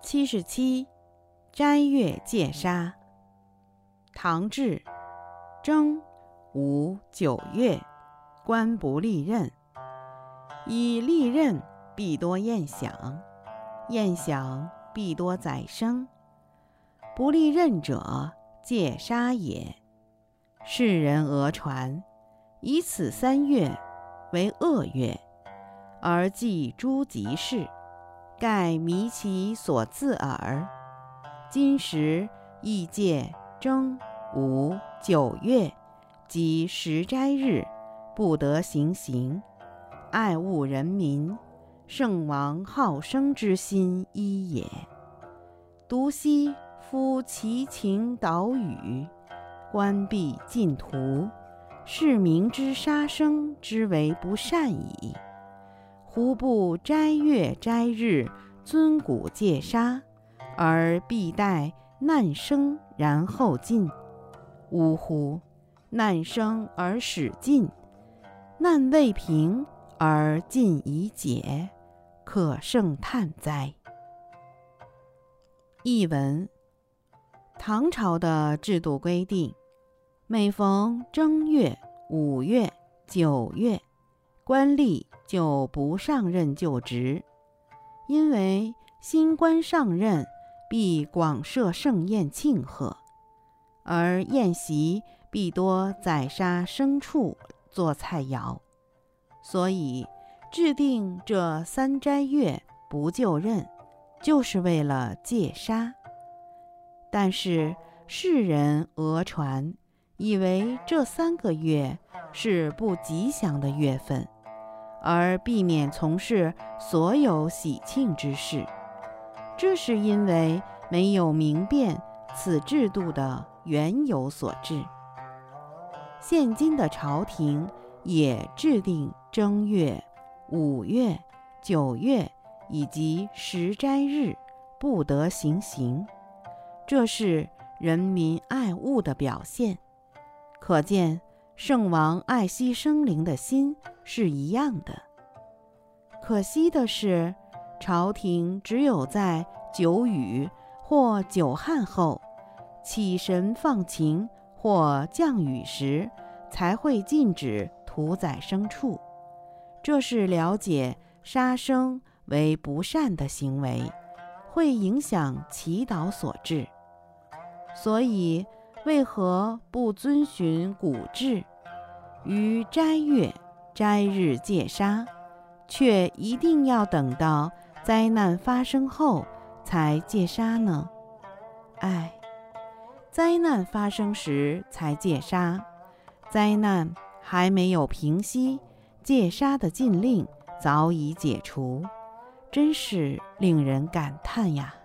77斋月戒杀。唐至正午9月，官不历任。以历任必多宴享，宴享必多宰牲。不历任者，戒杀也。世人讹传，以此3月为恶月，而记诸吉事，盖迷其所自耳。今时亦戒正午9月及10斋日，不得行刑，爱物人民，圣王好生之心一也。独悉夫其情导语，官闭禁途，是明之杀生之为不善矣。胡不斋月斋日尊古戒杀，而必待难生然后尽？呜呼！难生而始尽，难未平而尽已解，可胜叹哉！译文：唐朝的制度规定，每逢正月、5月、9月，官吏就不上任就职，因为新官上任必广设盛宴庆贺，而宴席必多宰杀牲畜做菜肴，所以制定这3斋月不就任，就是为了戒杀。但是世人讹传，以为这3个月是不吉祥的月份，而避免从事所有喜庆之事。这是因为没有明辨此制度的缘由所致。现今的朝廷也制定正月、5月、9月以及10斋日不得行刑，这是人民爱物的表现。可见圣王爱惜生灵的心是一样的。可惜的是，朝廷只有在酒雨或酒酣后，起神放晴或降雨时，才会禁止屠宰牲畜。这是了解杀生为不善的行为，会影响祈祷所致。所以为何不遵循古制，于斋月斋日戒杀，却一定要等到灾难发生后才戒杀呢？唉，灾难发生时才戒杀，灾难还没有平息，戒杀的禁令早已解除，真是令人感叹呀。